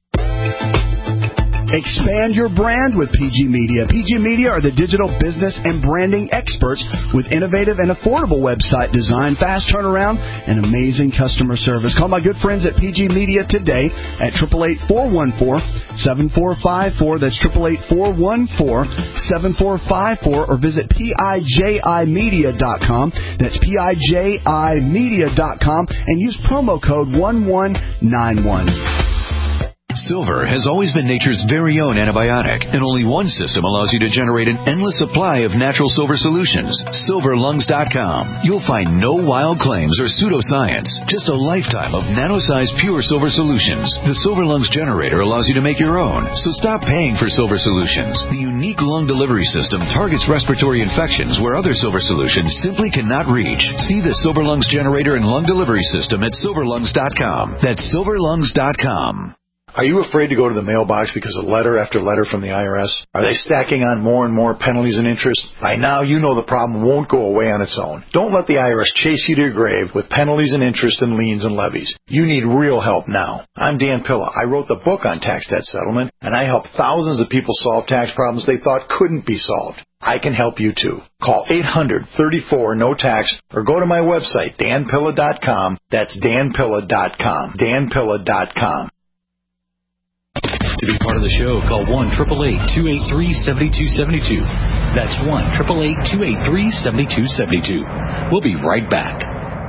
Expand your brand with P G Media. P G Media are the digital business and branding experts with innovative and affordable website design, fast turnaround, and amazing customer service. Call my good friends at P G Media today at eight eight eight, four one four, seven four five four. That's eight eight eight, four one four, seven four five four, or visit P I J I media dot com. That's P I J I media dot com and use promo code one one nine one. Silver has always been nature's very own antibiotic, and only one system allows you to generate an endless supply of natural silver solutions. silver lungs dot com. You'll find no wild claims or pseudoscience, just a lifetime of nano-sized pure silver solutions. The Silver Lungs generator allows you to make your own, so stop paying for silver solutions. The unique lung delivery system targets respiratory infections where other silver solutions simply cannot reach. See the Silver Lungs generator and lung delivery system at silver lungs dot com. That's silver lungs dot com. Are you afraid to go to the mailbox because of letter after letter from the I R S? Are they stacking on more and more penalties and interest? By now, you know the problem won't go away on its own. Don't let the I R S chase you to your grave with penalties and interest and liens and levies. You need real help now. I'm Dan Pilla. I wrote the book on tax debt settlement, and I help thousands of people solve tax problems they thought couldn't be solved. I can help you too. Call eight hundred, thirty-four, no tax or go to my website, dan pilla dot com. That's dan pilla dot com. dan pilla dot com. To be part of the show, call one eight eight eight, two eight three, seven two seven two. That's one eight eight eight, two eight three, seven two seven two. We'll be right back.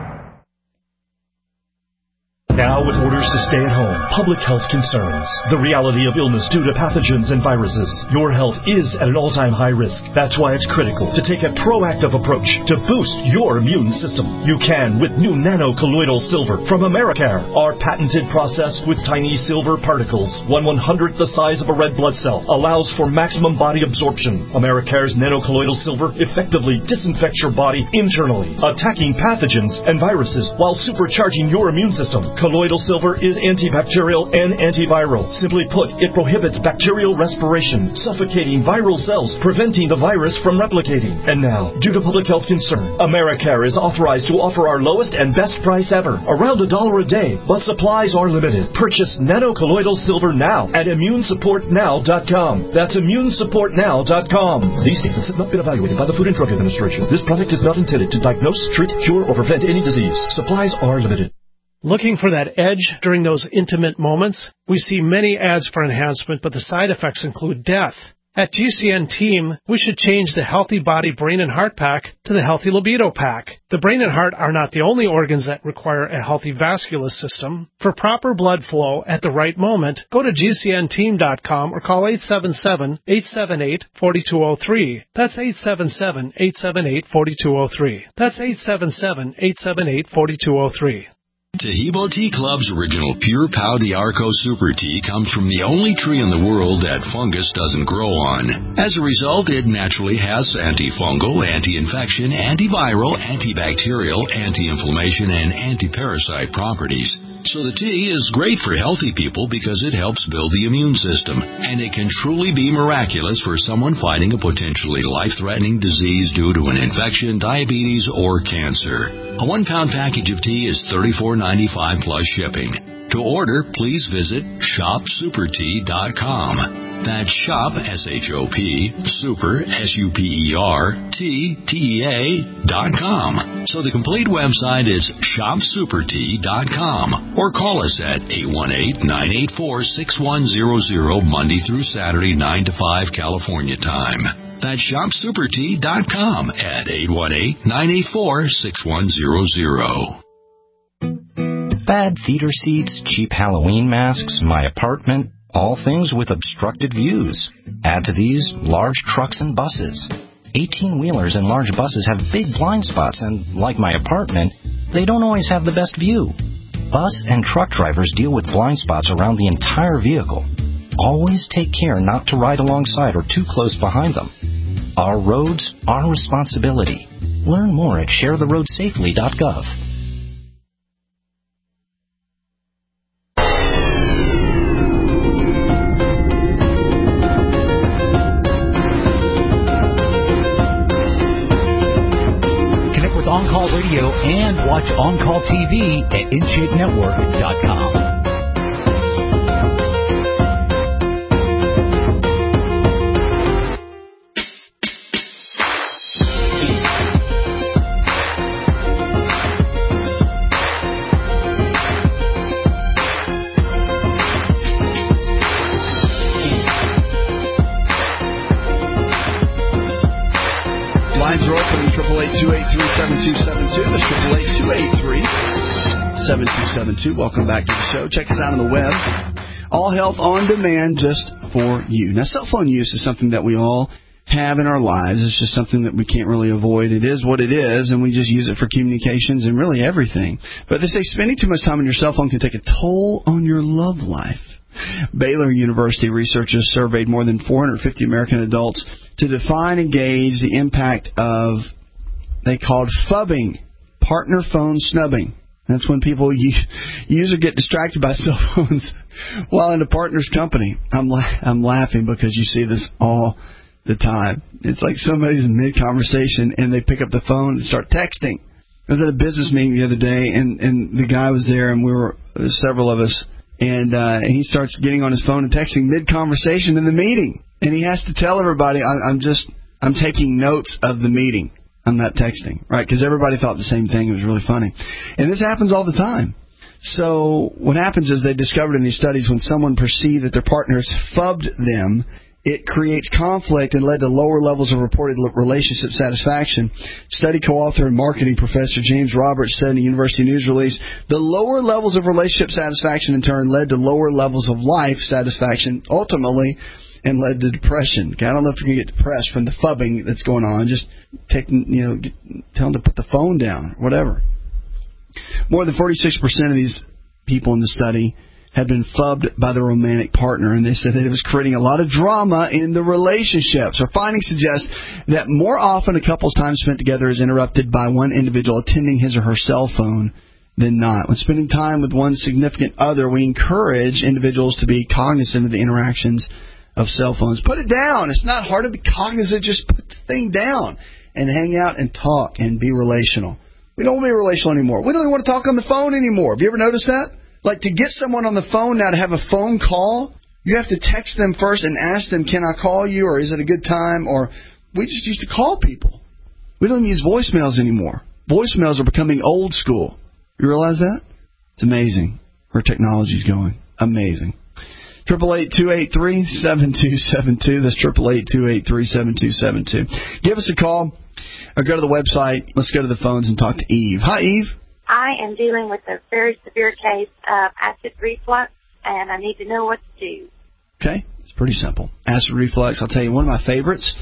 Now with orders to stay at home, public health concerns, the reality of illness due to pathogens and viruses, your health is at an all-time high risk. That's why it's critical to take a proactive approach to boost your immune system. You can with new nano-colloidal silver from Americare. Our patented process with tiny silver particles, one one-hundredth the size of a red blood cell, allows for maximum body absorption. Americare's nano-colloidal silver effectively disinfects your body internally, attacking pathogens and viruses while supercharging your immune system. Colloidal silver is antibacterial and antiviral. Simply put, it prohibits bacterial respiration, suffocating viral cells, preventing the virus from replicating. And now, due to public health concern, Americare is authorized to offer our lowest and best price ever, around a dollar a day, but supplies are limited. Purchase nano-colloidal silver now at immune support now dot com. That's immune support now dot com. These statements have not been evaluated by the Food and Drug Administration. This product is not intended to diagnose, treat, cure, or prevent any disease. Supplies are limited. Looking for that edge during those intimate moments? We see many ads for enhancement, but the side effects include death. At G C N Team, we should change the Healthy Body, Brain, and Heart Pack to the Healthy Libido Pack. The brain and heart are not the only organs that require a healthy vascular system. For proper blood flow at the right moment, go to G C N team dot com or call eight seven seven, eight seven eight, four two zero three. That's eight seven seven, eight seven eight, four two zero three. That's eight seven seven, eight seven eight, four two zero three. Tahibo Tea Club's original Pure Pau d'Arco Super Tea comes from the only tree in the world that fungus doesn't grow on. As a result, it naturally has antifungal, anti-infection, antiviral, antibacterial, anti-inflammation, and anti-parasite properties. So the tea is great for healthy people because it helps build the immune system, and it can truly be miraculous for someone fighting a potentially life-threatening disease due to an infection, diabetes, or cancer. A one-pound package of tea is thirty-four ninety-five plus shipping. To order, please visit shop super tea dot com. That's shop, S H O P, super, S U P E R, T, T E A, dot com. So the complete website is shop super tea dot com. Or call us at eight one eight, nine eight four, six one zero zero, Monday through Saturday, nine to five, California time. That's shop super tea dot com at eight one eight, nine eight four, six one zero zero. Bad theater seats, cheap Halloween masks, my apartment, all things with obstructed views. Add to these large trucks and buses. eighteen-wheelers and large buses have big blind spots, and like my apartment, they don't always have the best view. Bus and truck drivers deal with blind spots around the entire vehicle. Always take care not to ride alongside or too close behind them. Our roads, our responsibility. Learn more at share the road safely dot gov. Connect with On Call Radio and watch On Call T V at in shape network dot com. two eight three, seven two seven two. That's triple eight two eight three, seven two seven two. Welcome back to the show. Check us out on the web. All Health on Demand just for you. Now, cell phone use is something that we all have in our lives. It's just something that we can't really avoid. It is what it is, and we just use it for communications and really everything. But they say spending too much time on your cell phone can take a toll on your love life. Baylor University researchers surveyed more than four hundred fifty American adults to define and gauge the impact of, they called fubbing, partner phone snubbing. That's when people use or get distracted by cell phones while in a partner's company. I'm la- I'm laughing because you see this all the time. It's like somebody's in mid-conversation and they pick up the phone and start texting. I was at a business meeting the other day, and, and the guy was there, and we were several of us, and, uh, and he starts getting on his phone and texting mid-conversation in the meeting. And he has to tell everybody, I, I'm just, I'm taking notes of the meeting. I'm not texting, right? Because everybody thought the same thing. It was really funny. And this happens all the time. So what happens is they discovered in these studies when someone perceived that their partners fubbed them, it creates conflict and led to lower levels of reported relationship satisfaction. Study co-author and marketing professor James Roberts said in a University News release, the lower levels of relationship satisfaction in turn led to lower levels of life satisfaction, ultimately, and led to depression. Okay, I don't know if you can get depressed from the fubbing that's going on. Just take, you know, get, tell them to put the phone down, whatever. More than forty-six percent of these people in the study had been fubbed by their romantic partner, and they said that it was creating a lot of drama in the relationship. So findings suggest that more often a couple's time spent together is interrupted by one individual attending his or her cell phone than not. When spending time with one significant other, we encourage individuals to be cognizant of the interactions of cell phones. Put it down. It's not hard to be cognizant. Just put the thing down and hang out and talk and be relational. We don't want to be relational anymore. We don't even want to talk on the phone anymore. Have you ever noticed that? Like, to get someone on the phone now to have a phone call, you have to text them first and ask them, can I call you, or is it a good time? Or we just used to call people. We don't even use voicemails anymore. Voicemails are becoming old school. You realize that? It's amazing where technology's going. Amazing. Triple eight two eight three seven two seven two. That's triple eight two eight three seven two seven two. Give us a call or go to the website. Let's go to the phones and talk to Eve. Hi, Eve. I am dealing with a very severe case of acid reflux, and I need to know what to do. Okay, it's pretty simple. Acid reflux, I'll tell you, one of my favorites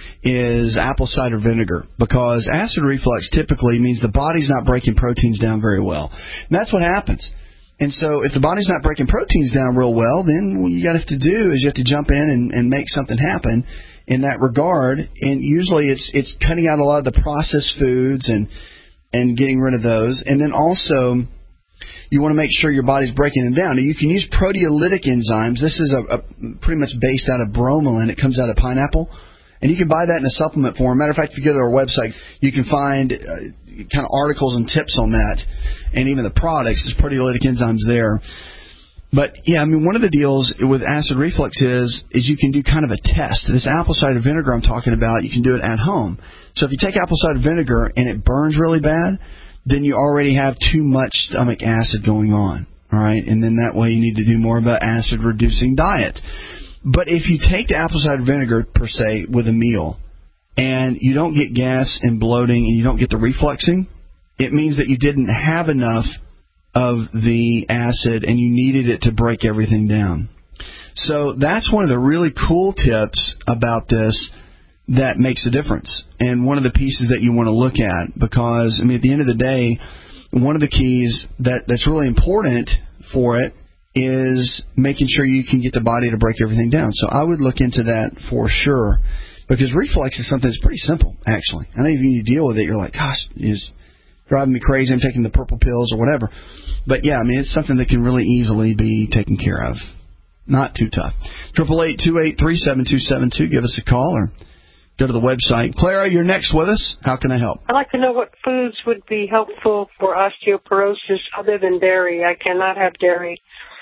is apple cider vinegar, because acid reflux typically means the body's not breaking proteins down very well. And that's what happens. And so if the body's not breaking proteins down real well, then what you got to have to do is you have to jump in and, and make something happen in that regard. And usually it's it's cutting out a lot of the processed foods and and getting rid of those. And then also, you want to make sure your body's breaking them down. Now, you can use proteolytic enzymes. This is a, a pretty much based out of bromelain. It comes out of pineapple. And you can buy that in a supplement form. Matter of fact, if you go to our website, you can find uh, kind of articles and tips on that, and even the products. There's proteolytic enzymes there. But, yeah, I mean, one of the deals with acid reflux is is you can do kind of a test. This apple cider vinegar I'm talking about, you can do it at home. So if you take apple cider vinegar and it burns really bad, then you already have too much stomach acid going on, all right? And then that way you need to do more of an acid-reducing diet. But if you take the apple cider vinegar, per se, with a meal, and you don't get gas and bloating and you don't get the refluxing, it means that you didn't have enough of the acid and you needed it to break everything down. So that's one of the really cool tips about this that makes a difference, and one of the pieces that you want to look at, because, I mean, at the end of the day, one of the keys that, that's really important for it is making sure you can get the body to break everything down. So I would look into that for sure, because reflux is something that's pretty simple, actually. I know if you deal with it, you're like, gosh, it's driving me crazy. I'm taking the purple pills or whatever. But, yeah, I mean, it's something that can really easily be taken care of. Not too tough. eight eight eight, two eight three, seven two seven two. Give us a call or go to the website. Clara, you're next with us. How can I help? I'd like to know what foods would be helpful for osteoporosis other than dairy. I cannot have dairy.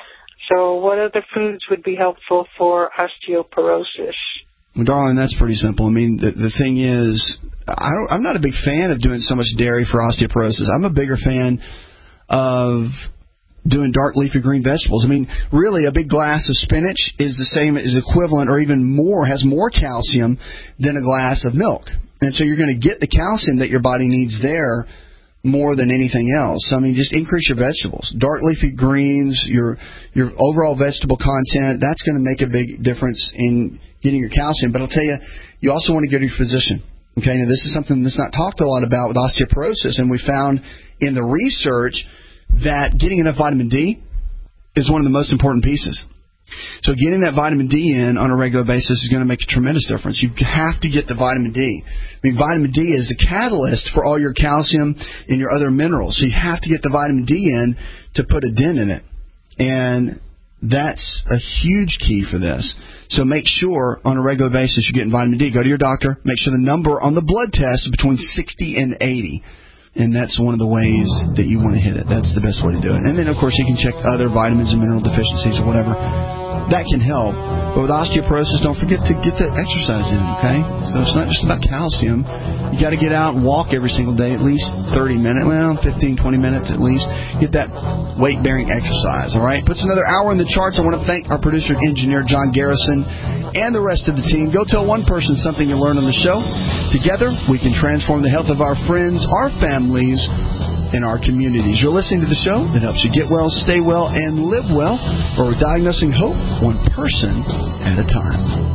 So what other foods would be helpful for osteoporosis? Well, darling, that's pretty simple. I mean, the, the thing is, I don't, I'm not a big fan of doing so much dairy for osteoporosis. I'm a bigger fan of doing dark leafy green vegetables. I mean, really, a big glass of spinach is the same, is equivalent or even more, has more calcium than a glass of milk. And so you're going to get the calcium that your body needs there more than anything else. I mean, just increase your vegetables. Dark leafy greens, your your overall vegetable content, that's going to make a big difference in getting your calcium. But I'll tell you, you also want to go to your physician. Okay, now this is something that's not talked a lot about with osteoporosis, and we found in the research that getting enough vitamin D is one of the most important pieces. So getting that vitamin D in on a regular basis is going to make a tremendous difference. You have to get the vitamin D. I mean, vitamin D is the catalyst for all your calcium and your other minerals. So you have to get the vitamin D in to put a dent in it. And that's a huge key for this. So make sure on a regular basis you're getting vitamin D. Go to your doctor. Make sure the number on the blood test is between sixty and eighty. And that's one of the ways that you want to hit it. That's the best way to do it. And then, of course, you can check other vitamins and mineral deficiencies or whatever. That can help. But with osteoporosis, don't forget to get the exercise in, okay? So it's not just about calcium. You got to get out and walk every single day, at least thirty minutes, well, fifteen, twenty minutes at least. Get that weight-bearing exercise, all right? Puts another hour in the charts. I want to thank our producer and engineer, John Garrison, and the rest of the team. Go tell one person something you learned on the show. Together, we can transform the health of our friends, our families, and our communities. You're listening to the show that helps you get well, stay well, and live well, where we're diagnosing hope one person at a time.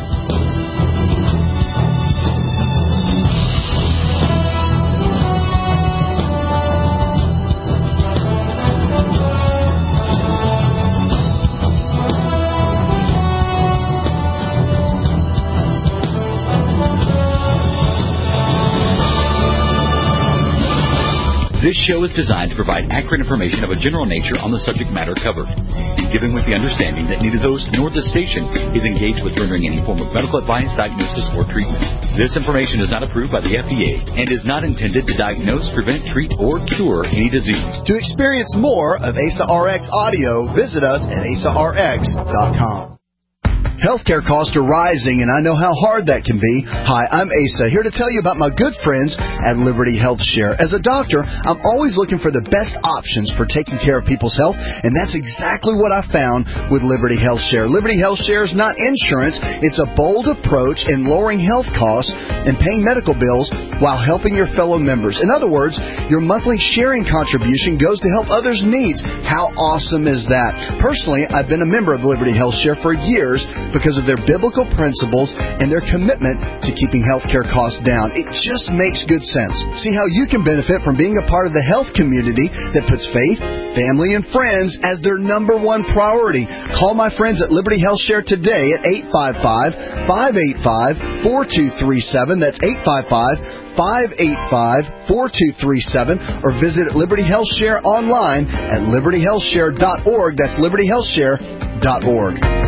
This show is designed to provide accurate information of a general nature on the subject matter covered, and given with the understanding that neither the host nor the station is engaged with rendering any form of medical advice, diagnosis, or treatment. This information is not approved by the F D A and is not intended to diagnose, prevent, treat, or cure any disease. To experience more of A S A R X audio, visit us at A S A R X dot com. Healthcare costs are rising, and I know how hard that can be. Hi, I'm Asa, here to tell you about my good friends at Liberty Health Share. As a doctor, I'm always looking for the best options for taking care of people's health, and that's exactly what I found with Liberty Health Share. Liberty Health Share is not insurance. It's a bold approach in lowering health costs and paying medical bills while helping your fellow members. In other words, your monthly sharing contribution goes to help others' needs. How awesome is that? Personally, I've been a member of Liberty Health Share for years because of their biblical principles and their commitment to keeping healthcare costs down. It just makes good sense. See how you can benefit from being a part of the health community that puts faith, family, and friends as their number one priority. Call my friends at Liberty Health Share today at eight five five, five eight five, four two three seven. That's eight five five, five eight five, four two three seven, or visit Liberty Health Share online at liberty health share dot org. That's liberty health share dot org.